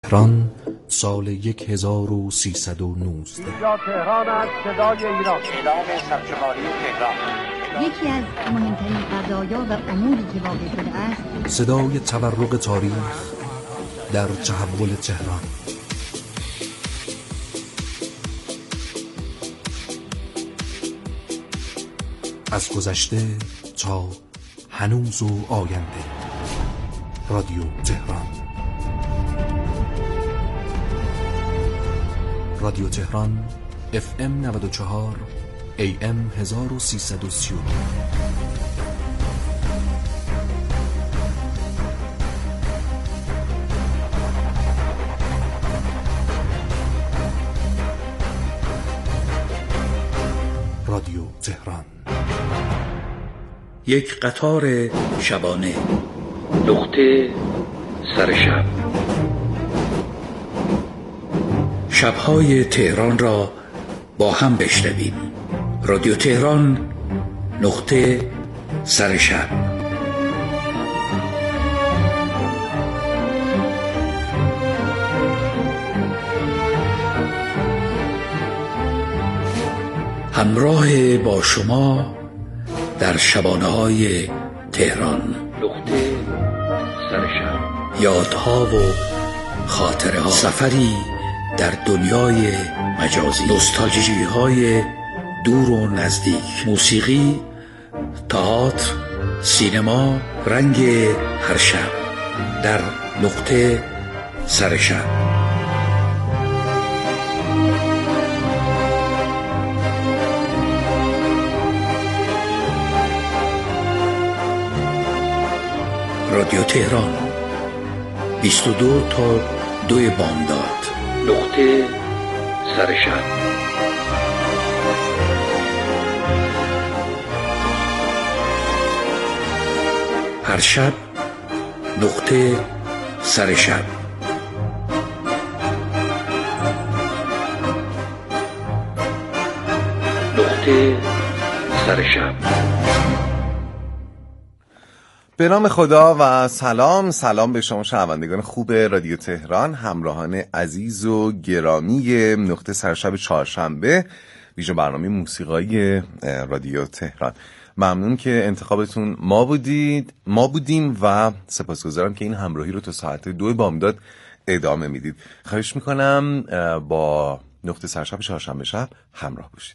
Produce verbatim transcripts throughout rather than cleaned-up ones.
تهران سال هزار و سیصد و نوزده. اینجا تهران است، صدای ایران. اعلام سرشماری تهران. یکی از مهمترین قضایا و اموری که واقع شده است صدای تورق تاریخ در تحول تهران. از گذشته تا هنوز و آینده. رادیو تهران. رادیو تهران اف ام نود و چهار ای ام هزار و سیصد و سی و دو. رادیو تهران. یک قطار شبانه، نقطه سر شب. شب‌های تهران را با هم بشنویم. رادیو تهران، نقطه سر شب. همراه با شما در شبانه‌های تهران، نقطه سر شب. یادها و خاطره ها، سفری در دنیای مجازی، نوستالژی های دور و نزدیک، موسیقی، تئاتر، سینما، رنگ هر شب در نقطه سر شب. رادیو تهران، بیست و دو تا دو بامداد، نقطه سر شب. هر شب نقطه سر شب. نقطه سر شب. به نام خدا و سلام سلام به شما شنوندگان خوب رادیو تهران، همراهان عزیز و گرامی نقطه سرشب چهارشنبه، ویژه برنامه موسیقایی رادیو تهران. ممنون که انتخابتون ما بودید ما بودیم و سپاسگزارم که این همراهی رو تا ساعت دو بامداد ادامه میدید. خواهش میکنم با نقطه سرشب چهارشنبه شب همراه باشید.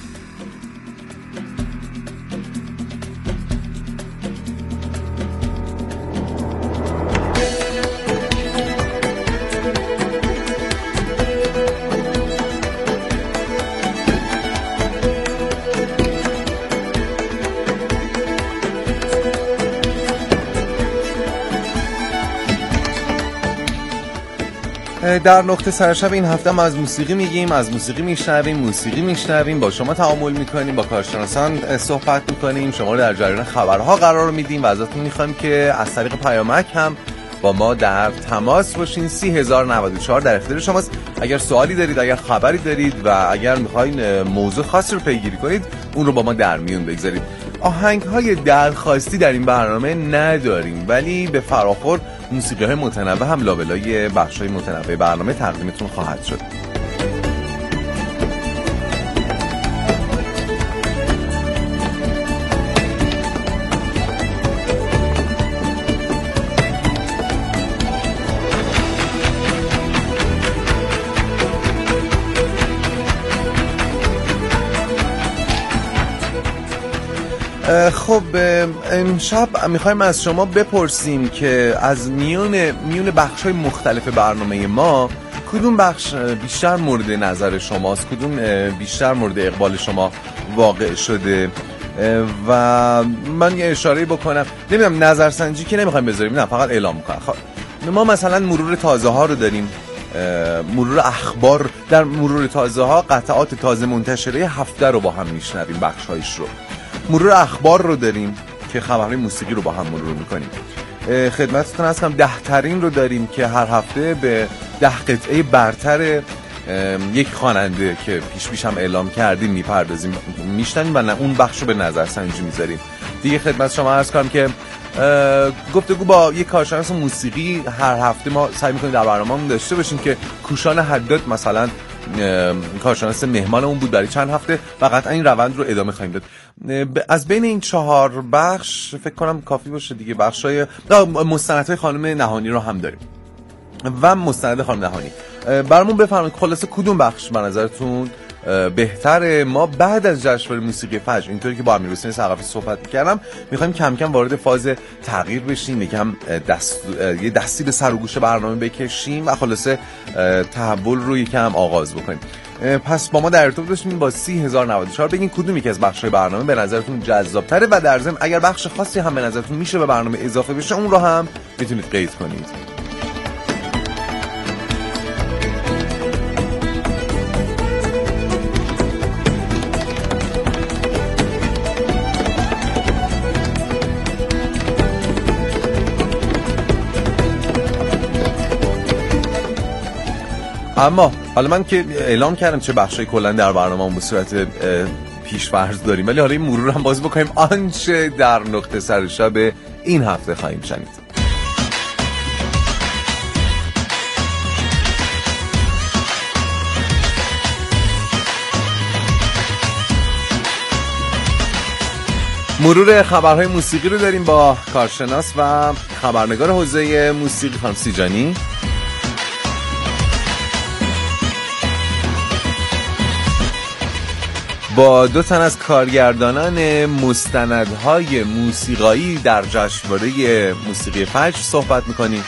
در نقطه سرشب این هفته ما از موسیقی میگیم، از موسیقی میشنویم، موسیقی میشنویم، با شما تعامل میکنیم، با کارشناسان صحبت میکنیم، شما رو در جریان خبرها قرار میدیم و ازتون میخوایم که از طریق پیامک هم با ما در تماس باشین. سی هزار و نود و چهار در اختیار شماست. اگر سوالی دارید، اگر خبری دارید و اگر میخواین موضوع خاصی رو پیگیری کنید، اون رو با ما در میون بگذارید. آهنگ های درخواستی در این برنامه نداریم، ولی به فراخور موسیقی های متنوع هم لابلای بخش های متنوع برنامه تقدیمتون خواهد شد. خب امشب میخوایم از شما بپرسیم که از میون میون بخش‌های مختلف برنامه ما کدوم بخش بیشتر مورد نظر شماست، کدوم بیشتر مورد اقبال شما واقع شده. و من یه اشاره بکنم، نمیدونم نظرسنجی که نمیخوایم بذاریم، نه فقط اعلام میکنم. خب ما مثلا مرور تازه ها رو داریم، مرور اخبار. در مرور تازه ها قطعات تازه منتشره هفته رو با هم میشنویم، بخش‌هایش رو. مرور اخبار رو داریم که خبرهای موسیقی رو با هم مرور میکنیم. خدمتتون هستم ده ترین رو داریم که هر هفته به ده قطعه برتر یک خواننده که پیش پیش هم اعلام کردیم میپردازیم، میشنویم و نه اون بخش رو به نظر سنجی میذاریم. دیگه خدمت شما عرض کنم که گفتگو با یک کارشناس موسیقی هر هفته ما سعی می‌کنیم در برنامه‌مون داشته باشیم که کوشان حداد مثلا کارشناس مهمانمون بود برای چند هفته و قطعا این روند رو ادامه خواهیم داد. از بین این چهار بخش فکر کنم کافی باشه دیگه. بخشای مستندهای خانم نهانی رو هم داریم و مستند خانم نهانی. برامون بفرمایید خلاصه کدوم بخش به نظرتون بهتره؟ ما بعد از جشنواره موسیقی فجر اینطوری که با امیرحسین ثقفی صحبت می‌کردم می‌خوایم کم کم وارد فاز تغییر بشیم، یکم دست یه دستی به سر و گوش برنامه بکشیم و خلاصه تحول رو یکم آغاز بکنیم. پس با ما در ارتباط باشین با سی هزار و نود و چهار بگین کدوم یکی از بخش‌های برنامه به نظرتون جذاب‌تره و در ضمن اگر بخش خاصی هم به نظرتون میشه به برنامه اضافه بشه اون رو هم میتونید قید کنید. اما حالا من که اعلام کردم چه بخشای کلا در برنامه‌مون به صورت پیش‌فرض داریم، ولی حالا این مرور هم باز بکنیم آنچه در نقطه سر شب این هفته خواهیم شنید. مرور خبرهای موسیقی رو داریم با کارشناس و خبرنگار حوزه موسیقی خانم سیجانی. با دو تن از کارگردانان مستندهای موسیقایی در جشنواره موسیقی فجر صحبت میکنیم.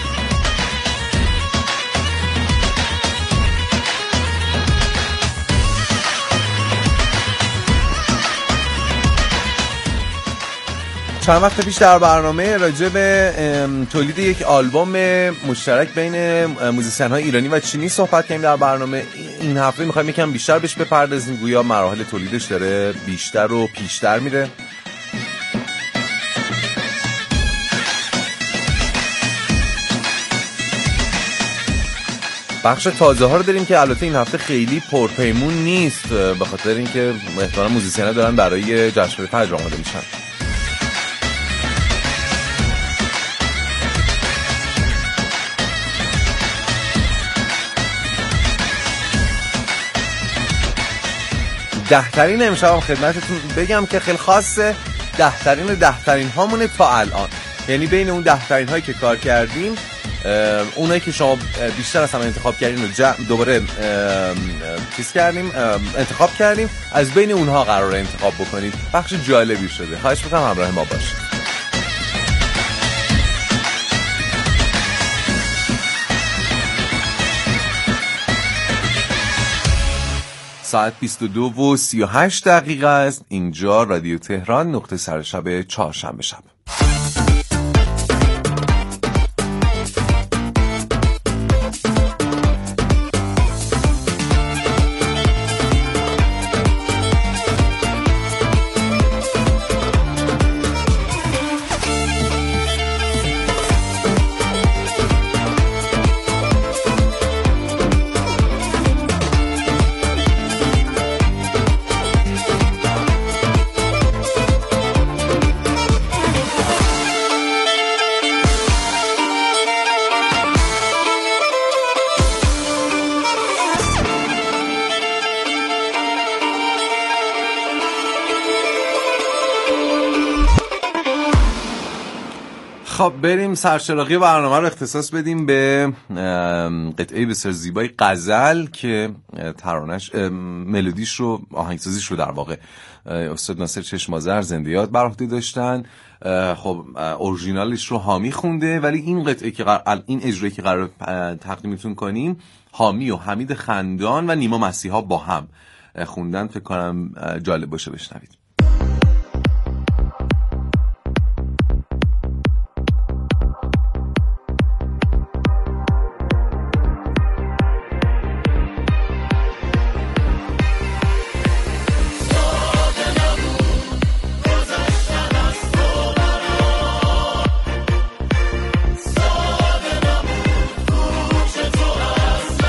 چند وقت پیش در برنامه راجع به تولید یک آلبوم مشترک بین موزیسین‌های ایرانی و چینی صحبت کردیم در برنامه. این هفته می‌خوایم یکم بیشتر بهش بپردازیم، گویا مراحل تولیدش داره بیشتر و پیشتر میره. بخش تازه ها رو داریم که البته این هفته خیلی پرپیمون نیست به خاطر اینکه احتمالاً موزیسین‌ها دارن برای جشنواره فجر آماده میشن. دهترین امشب هم خدمتتون بگم که خیلی خاصه، دهترین دهترین هامونه تا الان، یعنی بین اون دهترین هایی که کار کردیم اونایی که شما بیشتر از همه انتخاب کردین رو دوباره چیز کردیم انتخاب کردیم، از بین اونها قراره انتخاب بکنید. بخش جالبی شده، خواهش میکنم همراه ما باشید. ساعت بیست و دو و سی و هشت دقیقه است. اینجا رادیو تهران، نقطه سر شب چهارشنبه شب. خب بریم سرچراغی برنامه رو اختصاص بدیم به قطعه بسیار زیبای غزل که ترانش ملودیش رو آهنگسازیش رو در واقع استاد ناصر چشم‌آذر زنده یاد بر عهده داشتن. خب اورجینالش رو حامی خونده، ولی این قطعه که قرار این اجرایی که قرار تقدیمتون کنیم حامی و حمید خندان و نیما مسیحا با هم خوندن. فکر کنم جالب باشه بشنوید.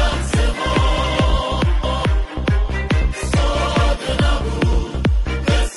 This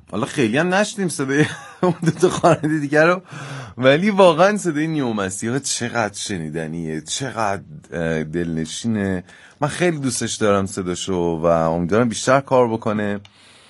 حالا خیلی هم نشدیم صدای اون دو تا خواننده دیگر رو، ولی واقعا صدای نیما مسیحا چقدر شنیدنیه، چقدر دلنشینه. من خیلی دوستش دارم صداشو و امیدوارم بیشتر کار بکنه.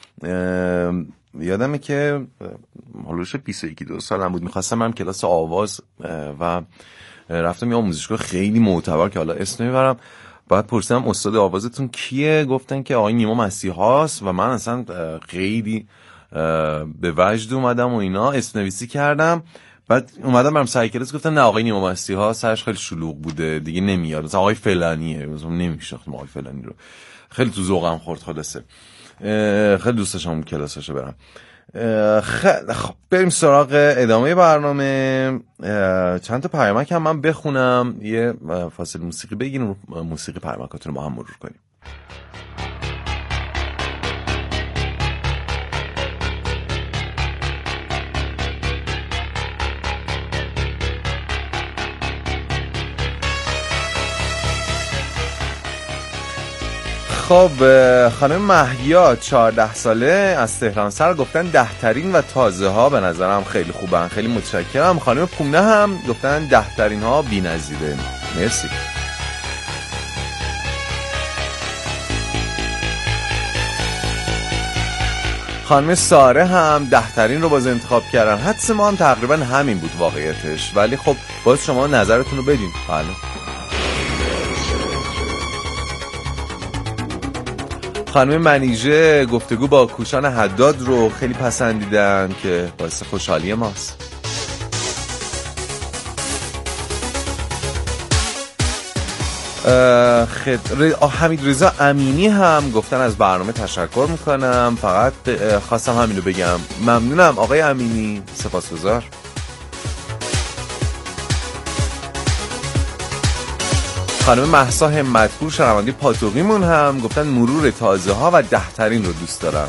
یادمه که حالوش بیست و یک دو سالم بود، میخواستم هم کلاس آواز و رفتم یه آموزشگاه خیلی معتبر که حالا اسم نمیبرم. بعد پرسیدم استاد آوازتون کیه؟ گفتن که آقای نیما مسیحاست و من اصلا خیلی به وجد اومدم و اینا اسم نویسی کردم. بعد اومدم برم سر کلاس گفتن نه آقای نیما مسیحا سرش خیلی شلوغ بوده دیگه نمیاد، مثلا آقای فلانیه، مثلا نمیشناختم آقای فلانی رو. خیلی تو ذوقم خورد خلاصه. خیلی دوست داشتم اون کلاساشو برم. خیلی خب بریم سراغ ادامه برنامه. چند تا پیامک هم من بخونم، یه فاصله موسیقی بگیریم، موسیقی پیامکاتون رو با هم مرور کنیم. خب خانم مهیا چهارده ساله از تهران سر گفتن دهترین و تازه ها به نظرم خیلی خوبن، خیلی متشکرم. خانم پونه هم گفتن دهترین ها بی‌نظیره. مرسی. خانم ساره هم دهترین رو باز انتخاب کردن. حدس ما هم تقریبا همین بود واقعیتش، ولی خب باز شما نظرتون رو بدین. بله. خانم منیژه گفتگو با کوشان حداد رو خیلی پسندیدن که باعث خوشحالی ماست. خد... حمید رضا امینی هم گفتن از برنامه تشکر میکنم، فقط خواستم همین رو بگم. ممنونم آقای امینی، سپاسگزار. خانم مهسا همتپور شنونده پاتوقیمون هم گفتن مرور تازه ها و دهترین رو دوست دارم.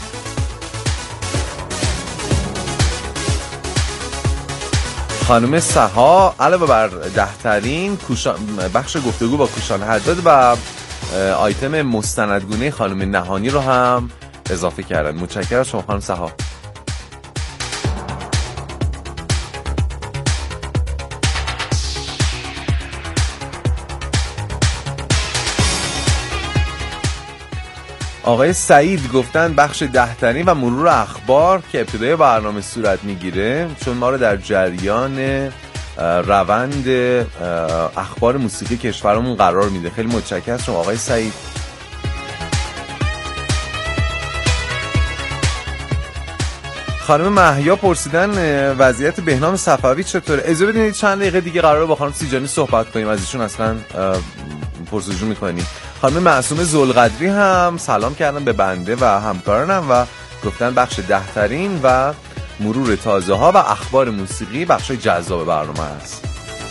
خانم سها علاوه بر دهترین کوشان... بخش گفتگو با کوشان حداد و آیتم مستندگونه خانم نهانی رو هم اضافه کردن. متشکرم شما خانم سها. آقای سعید گفتن بخش دهترین و مرور اخبار که ابتدای برنامه صورت میگیره، چون ما رو در جریان روند اخبار موسیقی کشورمون قرار میده. خیلی متشکرم شما آقای سعید. خانم مهیا پرسیدن وضعیت بهنام صفوی چطوره. اجازه بدید چند دقیقه دیگه قراره با خانم سیجانی صحبت کنیم، از ایشون اصلا پرسجو میکنیم. خانم معصومه ذوالقدری هم سلام کردن به بنده و همکارانم و گفتن بخش دهترین و مرور تازه ها و اخبار موسیقی بخش جذاب برنامه است.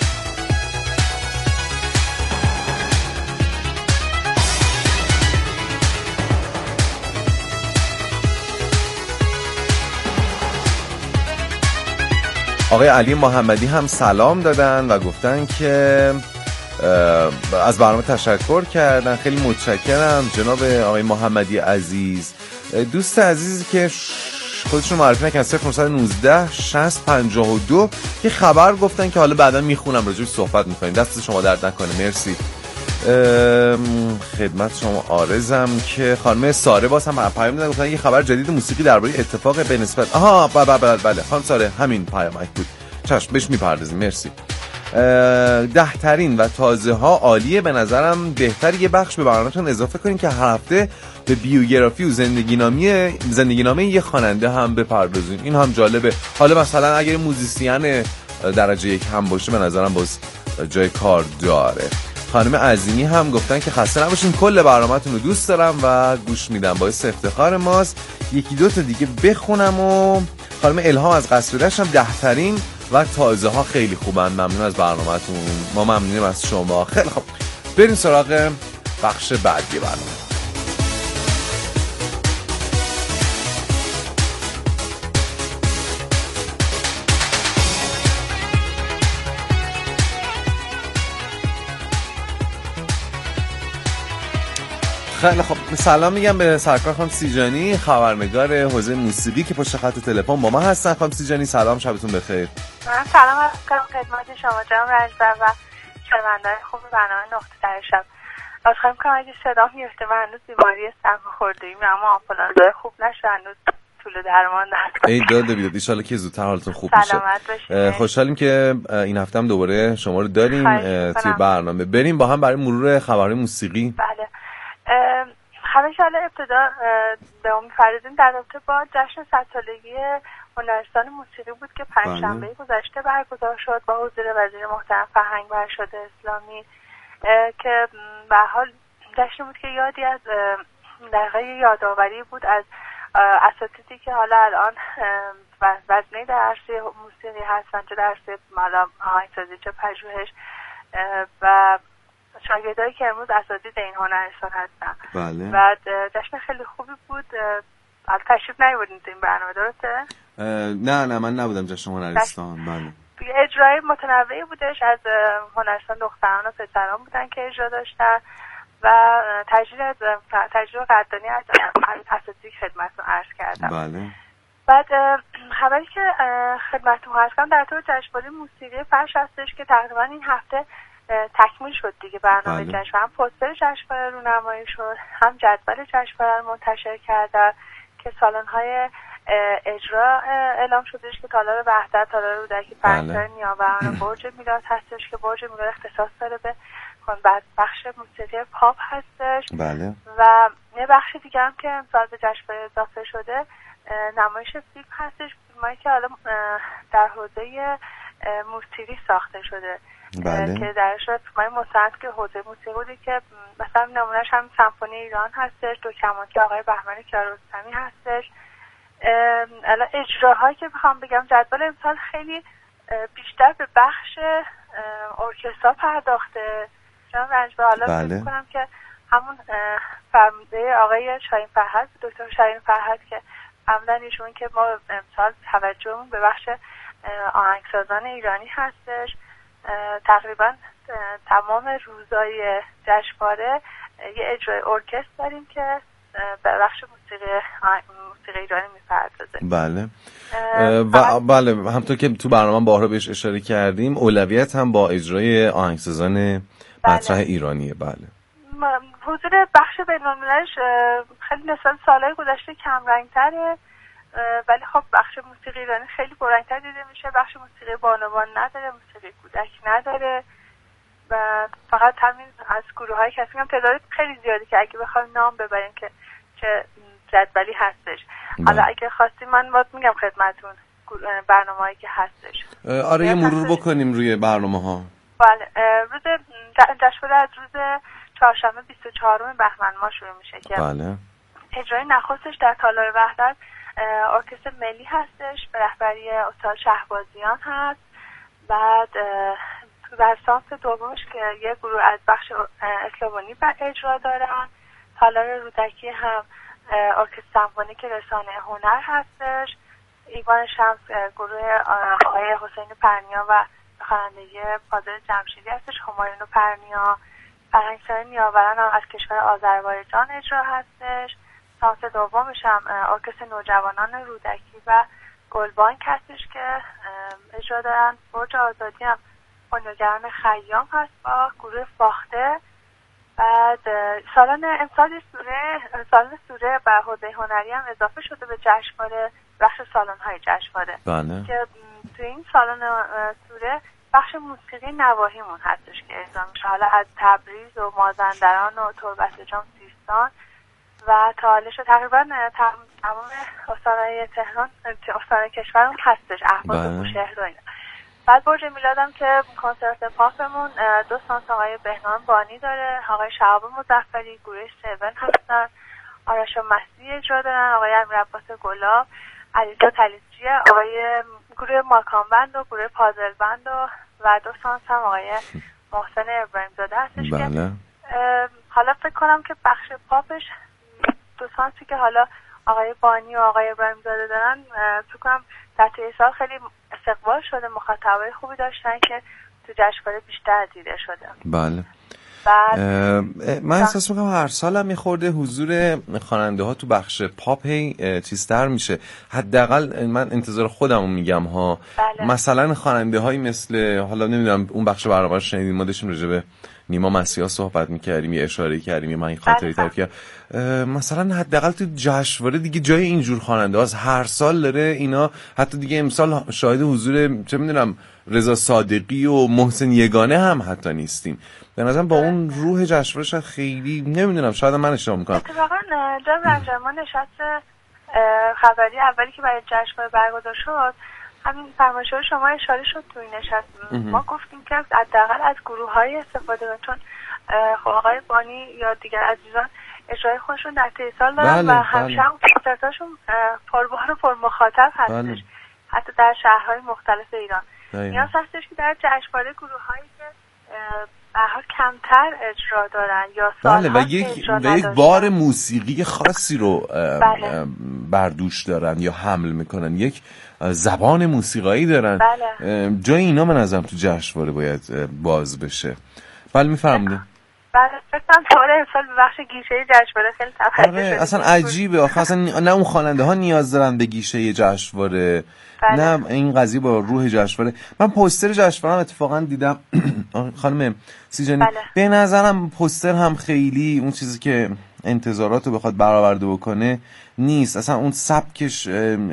آقای علی محمدی هم سلام دادن و گفتن که از برنامه تشکر کردن. خیلی متشکرم جناب آقای محمدی عزیز، دوست عزیزی که خودشون معرفی نکردن. صفر نهصد و نوزده شصت پنجاه و دو که خبر گفتن که حالا بعدا میخونم راجعش صحبت میکنیم. دست شما درد نکنه. مرسی. خدمت شما عارضم که خانم ساره باز هم پیام دادن، گفتن یه خبر جدید موسیقی درباره اتفاق به نسبت آها بله بله بله خانم ساره همین پیامک بود. چشم بهش میپردازیم. مرسی. دهترین و تازه ها عالیه، به نظرم بهتر یه بخش به برنامه‌تون اضافه کنین که هر هفته به بیوگرافی و زندگی نامه زندگی نامه یه خواننده هم بپردازین. این هم جالبه. حالا مثلا اگر موزیسین درجه یک هم باشه به نظرم باز جای کار داره. خانم عظیمی هم گفتن که خسته نباشین، کل برنامه‌تون رو دوست دارم و گوش میدم، باعث افتخار ماست. یکی دو تا دیگه بخونم. و خانم الهام از قصرش هم دهترین و تازه ها خیلی خوبن، ممنون از برنامه‌تون، ما ممنونیم از شما. خیلی خوب بریم سراغ بخش بعدی برنامه. خیلی خب، سلام میگم به سرکار خانم سیجانی، خبرنگار حوزه موسیقی که پشت خط تلفن با ما هستن. خانم سیجانی سلام، شبتون بخیر. من سلام عرض کنم خدمت شما جناب رجبر و شنونده‌های خوب برنامه نقطه در شب. عذرخواهی می‌کنم اگه صدا میفته، من هنوز بیماری سرماخوردگی میام، آمبولانس‌های خوب نشه، هنوز طول درمان ندارم. ای داده بیداد، ان شاءالله که زودتر حالتون خوب میشه. سلامت باشید. خوشحالیم که این هفته هم دوباره شما رو داریم توی برنامه. بریم با هم برای مرور خبرهای موسیقی. بله. همه سال ابتدا به اون می‌پردازیم در رابطه با جشن صد سالگی هنرستان موسیقی بود که پنجشنبه گذشته برگزار شد با حضور وزیر محترم فرهنگ و ارشاد اسلامی، که به حال جشن بود که یادی از در واقع یادآوری بود از اساتیدی که حالا الان وزنه در عرصه موسیقی هستن، چه در عرصه آهنگسازی چه پژوهش، و شاگردایی که امروز اساتید این هنرستان هستن. بله. و جشن خیلی خوبی بود. حالا تشریف نیاوردید این برنامه، درسته؟ نه نه من نبودم جشن هنرستان. بله. اجرای متنوعی بودش، از هنرستان دختران و پسران بودن که اجرا داشتن و تجلیل از تجلیل قدردانی از اساتید خدمتتون عرض کردم. بله. بعد خبری که خدمتتون عرض کردم در طور جشنواره موسیقی فرش هستش که تقریبا این هفته تکمیل شد دیگه برنامه. بله. جشن هم پوستر جشنواره رونمایی شد، هم جدول جشنواره رو منتشر کردن که سالن‌های اجرا اعلام شدش که تالار وحدت، تالار رودکی، پرنسای نیاوران، برج میلاد هستش که برج میلاد اختصاص داره به بخش موسیقی پاپ هستش. بله. و یه بخش دیگه هم که امسال به جشنواره اضافه شده نمایش فیلم هستش، فیلمایی که حالا در حوزه موسیقی ساخته شده. بله. که درش فیلمای مستند که حوزه موسیقی بودی که مثلا نمونهش هم سمفونی ایران هستش، دو کمان که آقای بهمن کیارستمی هستش. الان اجراهایی که بخوام بگم، جدول امسال خیلی بیشتر به بخش ارکسترا پرداخته. جناب رنجبر حالا بله. فکر کنم که همون فرمانده آقای شاهین فرهاد، دکتر شاهین فرهاد که فرمودن ایشون که ما امسال توجهمون به بخش آهنگسازان ایرانی هستش. تقریبا تمام روزای جشنواره یه اجرای ارکستر داریم که به بخش موسیقی موسیقی ایرانی میپردازه. بله. و بله همونطور که تو برنامه بارها بهش اشاره کردیم، اولویت هم با اجرای آهنگسازان مطرح ایرانیه. بله. حضور بخش بین‌المللیش خیلی نسبت سالهای گذشته کم رنگ‌تره، ولی خب بخش موسیقی ایرانی خیلی پررنگ‌تر دیده میشه. بخش موسیقی بانوان نداره، موسیقی کودک نداره و فقط همین از گروه‌های که هستیم تعداد خیلی زیادی که اگه بخوایم نام ببریم که چه جدولی هستش. حالا اگه خواستیم من باید میگم خدمتون برنامه‌هایی که هستش. آره یه مرور بکنیم روی برنامه‌ها. بله. روز جشنواره از روز چهارشنبه بیست و چهارم بهمن ماه شروع میشه که بله. اجرای نخستش در تالار وحدت ارکستر ملی هستش به رهبری استاد شهبازیان هست. بعد در سانس دومش که یه گروه از بخش اسلوونی بر اجرا دارن. تالار رودکی هم ارکستر سمفونیک رسانه هنر هستش. ایوان شمس گروه آقای حسین پرنیا و خوانندگی فاضل جمشیدی هستش، همایون پرنیا. فرهنگسرای نیاوران هم از کشور آذربایجان اجرا هستش. سانس دومش هم ارکستر نوجوانان رودکی و گلبانک هستش که اجرا دارن. برج آزادی هم بنیانگران خیام هست با گروه فاخته. بعد سالن امسال سوره سالن سوره و حوزه هنری هم اضافه شده به جشنواره، بخش سالن‌های جشنواره. بله. که تو این سالن سوره بخش موسیقی نواحیمون هستش که اجرا میشه، حالا از تبریز و مازندران و تربتجان، سیستان و تا حالش تقریبا تمام استان‌های تهران، استان کشورمون هستش، اهواز و بوشهر و اینا. بعد برج میلادم که کنسرت پاپمون دو سانس آقای بهنام بانی داره، آقای شهاب مظفری گروه سیون هستن، آرش مسیحی اجرا دارن، آقای امیرعباس گلاب، علیزاده طلیسچی، آقای گروه ماکان بند و گروه پازل بند و و دو سانس هم آقای محسن ابراهیم زاده هستش. بله. که حالا فکر کنم که بخش پاپش دو سانسی که حالا آقای بانی و آقای ابراهیم زاده دارن فکر کنم در طی سال خیلی استقبال شده، مخاطبای خوبی داشتن که تو جشنواره بیشتر دیده شده. بله. من احساس میکنم هر سال هم میخورده حضور خواننده ها تو بخش پاپ هی چیزتر میشه. حداقل من انتظار خودمو میگم ها. بله. مثلا خواننده هایی مثل، حالا نمیدونم اون بخش برنامه رو شنیدین، ما داشتیم راجع به نیما مسیحا صحبت میکردیم، یه اشاره کردیم، من این خاطری تعریف کردم. مثلا حداقل تو جشنواره دیگه جای اینجور خواننده هاست. هر سال داره اینا، حتی دیگه امسال شاهد حضور چه میدونم رضا صادقی و محسن یگانه هم حتی نیستیم. به نظرم با اون روح جشنواره شاید خیلی نمیدونم، شاید من اشتباه میکنم. اتفاقا جناب رنجبر ما نشست خبری اولی که برای جشنواره برگزار شد، همین فرمایشات شما اشاره شد تو این نشست. ما گفتیم که حداقل از گروه‌های استفاده کنیم، چون خب آقای بانی یا دیگر عزیزان اجرای خودشون در طی سال دارن بله، و همیشه هم کنسرتاشون پربار و پرمخاطب هستش. بله. حتی در شهرهای مختلف ایران دقیقا. نیاز هستش که در جشنواره گروه‌هایی که به هر کمتر اجرا دارن یا بله سال‌ها و یک اجرا و یک نداشتن. بار موسیقی خاصی رو بله. بردوش دارن یا حمل میکنن، یک زبان موسیقایی دارن. بله. جای اینا من ازم تو جشنواره باید باز بشه. بله میفهمید. بله فکر کنم سوال امسال به بخش گیشه جشنواره خیلی توجه آره شده. اصلا عجیبه آخه، اصلا نه اون خواننده ها نیاز دارن به گیشه جشنواره، بله. نه این قضیه با روح جشنواره. من پوستر جشنواره هم اتفاقا دیدم خانم سیجانی. بله. به نظرم پوستر هم خیلی اون چیزی که انتظاراتو بخواد برآورده بکنه نیست. اصلا اون سبکش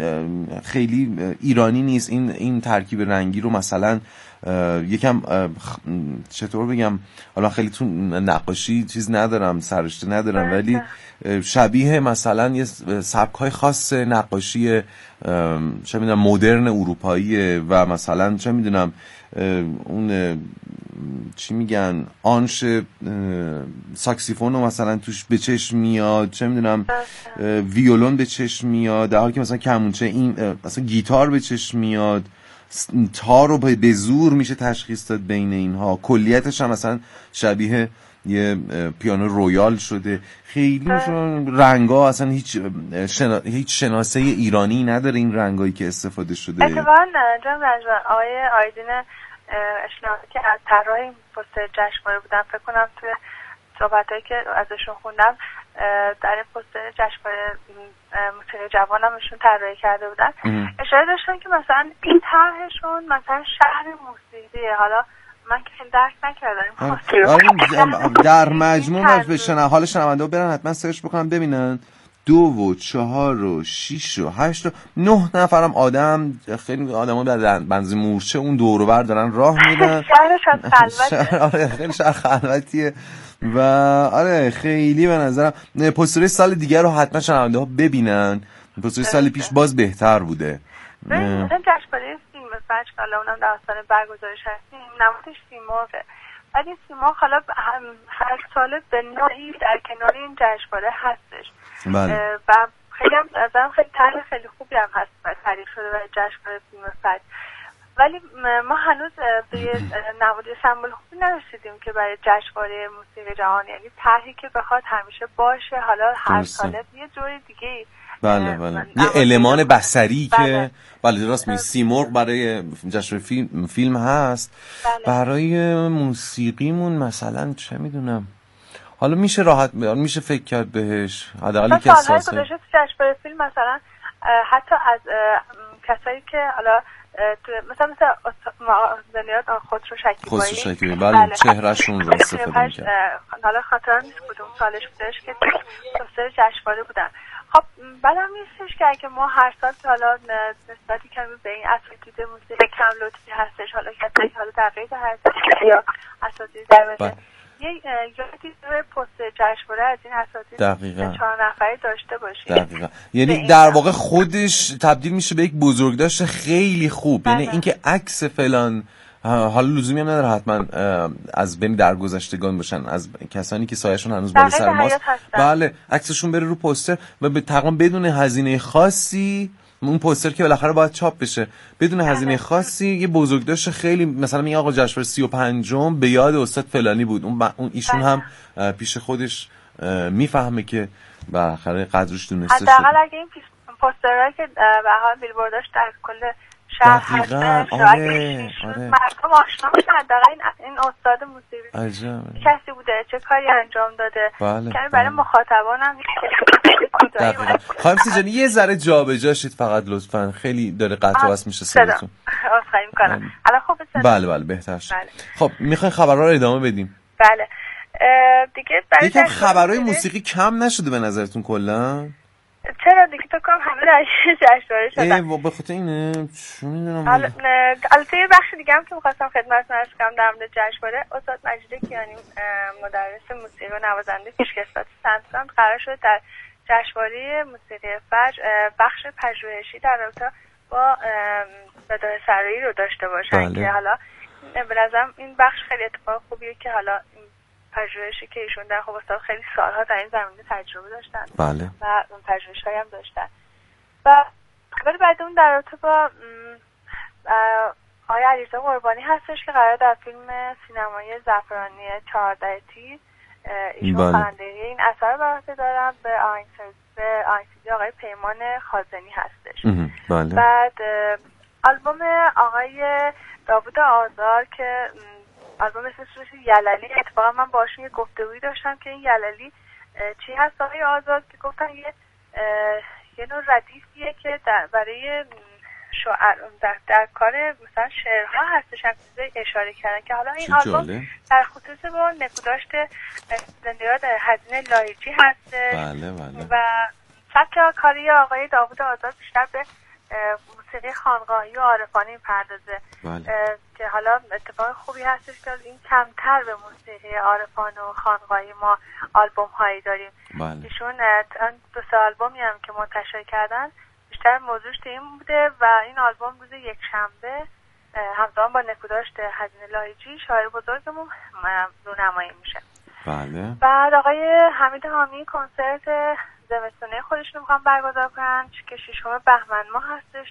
خیلی ایرانی نیست. این این ترکیب رنگی رو مثلا یکم چطور بگم، حالا خیلی تو نقاشی چیز ندارم، سررشته ندارم، ولی شبیه مثلا یه سبک‌های خاص نقاشی چه میدونم مدرن اروپاییه و مثلا چه میدونم اون چی میگن آنش ساکسیفون رو مثلا توش به چشم میاد، چه میدونم ویولون به چشم میاد، در حالی که مثلا کمونچه این مثلا گیتار به چشم میاد، تار رو به زور میشه تشخیص داد بین اینها. کلیتش هم مثلا شبیه یه پیانو رویال شده. خیلی رنگا اصلا هیچ شنا... هیچ شناسه ایرانی نداره این رنگایی که استفاده شده. اتفاقا جناب رنجبر آقای آیدین اشناقی که از طراح این پوستر جشنواره بودن، فکر کنم توی صحبتایی که ازشون خوندم در این پوستر جشنواره موسیقی جوان همشون طراحی کرده بودن، اشاره داشتن که مثلا این طرحشون مثلا شهر موسیقیه. حالا من که خیلی درک نکردم در مجموع به شنونده حال شنونده برن حتما سرچ بکنن ببینن دو و چهار و شیش و هشت و نه نفرم آدم، خیلی آدم ها در بنزین مورچه اون دور و بر دارن راه میدن. شهرش از خلوته. آره خیلی شهر خلوتیه و آره خیلی به نظرم پوستر سال دیگر رو حتما شنونده ها ببینن. پوستر سال پیش باز بهتر بوده. مثلا جشنواره فیلم فجر حالا اونم در آستانه برگزارش هستیم، نمادش سیمرغه. ولی سیمرغ حالا هر سال به نوعی در کنار این جشنواره هستش. بله. و خیلی هم ازم خیلی طرح خیلی خوبی هم هست و تعریف شده برای جشنواره فیلم فجر. ولی ما هنوز به نماد سمبل خوبی نرسیدیم که برای جشنواره موسیقی جهان، یعنی طرحی که بخواد همیشه باشه، حالا هر ساله یه جوری دیگه. بله بله یه المان بصری بله. که بله راست می سیمرغ برای جشنواره فیلم فیلم هست. بله. برای موسیقیمون مثلا چه میدونم، حالا میشه راحت میشه فکر کرد بهش. حداقل که اساسه گذاشته تو جشنواره فیلم مثلا حتی از کسایی که حالا مثلا مثلا زنیات خسرو شکیبایی خسرو شکیبایی بله, بله. چهرهشون رو استفاده می‌کرد. حالا خاطرم نیست کدوم سالش بودش که پوستر جشنواره بودن. خب بعدم نیستش که اگه ما هر سال حالا نسبتی کمی به این اساتید موسیقی کم لطفی هستش، حالا کسایی حالا در قید هستش یا اساتید در مجلس یه یادی روی پوستر جشنواره از این اساتید چهار نفری داشته باشیم. دقیقاً. یعنی در واقع خودش تبدیل میشه به یک بزرگداشت خیلی خوب. بله. یعنی اینکه عکس فلان حالا لزومی هم نداره حتما از بین درگذشتگان باشن، از کسانی که سایه‌شون هنوز بالا سر ماست. بله عکسشون بره رو پوستر و به تقریبا بدون هزینه خاصی، اون پوستر که بالاخره باید چاپ بشه بدون هزینه خاصی یه بزرگداشت خیلی، مثلا میگه آقا جشنواره سی و پنجم به یاد استاد فلانی بود، اون, اون ایشون هم پیش خودش میفهمه که بالاخره قدرش دونسته شده. حداقل اگه این پوسترها که به حال بیلبورداش در کل شهر دقیقاً. هستش. آره، آره. مردم آشنا میشن دقیقا این, این استاد موسیقی عجب. کسی بوده، چه کاری انجام داده، بله، که برای بله. مخاطبانم دقیقاً. خواهیم سیجانی یه ذره جابجا شید فقط لطفاً، خیلی داره قطع و وصل میشه صداتون. عذرخواهی میکنم. الان خوبه صدا؟ بله بله بهتر شد. بله. خب میخواین خبرها رو ادامه بدیم؟ بله. دیگه برای یکم خبرهای موسیقی کم نشده به نظرتون کلا؟ چرا دیگه تو کنم همه در جشنواره شدن. ای به خاطر اینه چون میدونم. البته یه بخش دیگه هم که می‌خواستم خدمتتون عرض کنم در مورد جشنواره، استاد مجید کیانی مدرس موسیقی و نوازنده پیشکسوت سنترال قرار شد در جشنواره موسیقی فجر بخش پژوهشی در رابطه با بداهه سرایی رو داشته باشن. بله. که حالا به نظرم این بخش خیلی اتفاق خوبیه که حالا پژوهشی که ایشون در خب استاد خیلی سالها در این زمینه تجربه داشتن. بله. و اون پژوهش‌هایی هم داشتن. و خبر بعد اون در رابطه با آقای علیرضا قربانی هستش که قرار در فیلم سینمایی زعفرانی چهارده تیر ایشون بله. خوانندگی این اثر بر عهده دارن. به آهنگسازی آهنگسازی آقای پیمان خازنی هستش. بله. بعد آلبوم آقای داوود آزار که آلبوم اسمش یللی، اتفاقا من باشون یه گفتگویی داشتم که این یللی چی هست آقای آزاد، که گفتن یه یه نوع ردیفیه که در برای شعر در, در کار مثلا شعرها هستش، هم چیزایی اشاره کردن که حالا این آلبوم در خصوص با نکوداشت زندیات هزینه لایجی هست. بله بله. و سبک کاری آقای داوود آزاد بیشتر به موسیقی خانقاهی و عارفانه میپردازه. بله. که حالا اتفاق خوبی هستش که این کمتر به موسیقی عارفانه و خانقاهی ما آلبوم هایی داریم. بله. ایشون دو سه آلبومی هم که منتشر کردن بیشتر موضوعش این بوده و این آلبوم روز یک شنبه همزمان با نکوداشت هزینه لایجی شاعر بزرگمون رونمایی میشه. بله. بعد آقای حمید حامی کنسرت زمستونه خودشون میخوام برگزار کنن که ششم بهمن ماه هستش